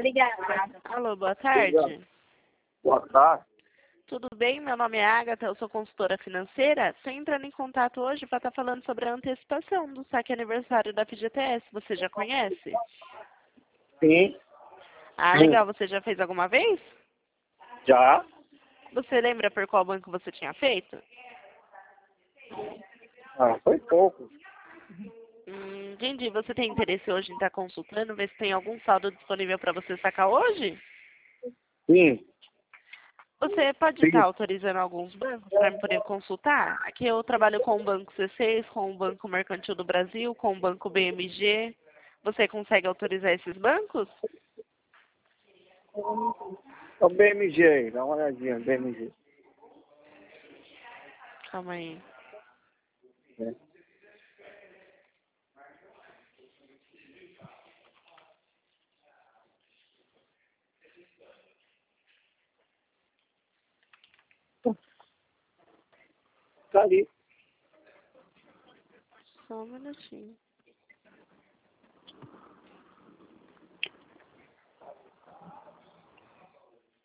Obrigada. Alô, boa tarde. Boa tarde. Tudo bem? Meu nome é Agatha, eu sou consultora financeira. Estou entrando em contato hoje para estar falando sobre a antecipação do saque aniversário da FGTS. Você já conhece? Sim, Ah, legal. Você já fez alguma vez? já. Você lembra por qual banco você tinha feito? Foi pouco. Entendi. Você tem interesse hoje em estar consultando, ver se tem algum saldo disponível para você sacar hoje? Sim, Você pode estar autorizando alguns bancos para me poder consultar? Aqui eu trabalho com o Banco C6, com o Banco Mercantil do Brasil, com o Banco BMG. Você consegue autorizar esses bancos? é o BMG aí, dá uma olhadinha, BMG. Calma aí. É. Tá ali. Só um minutinho.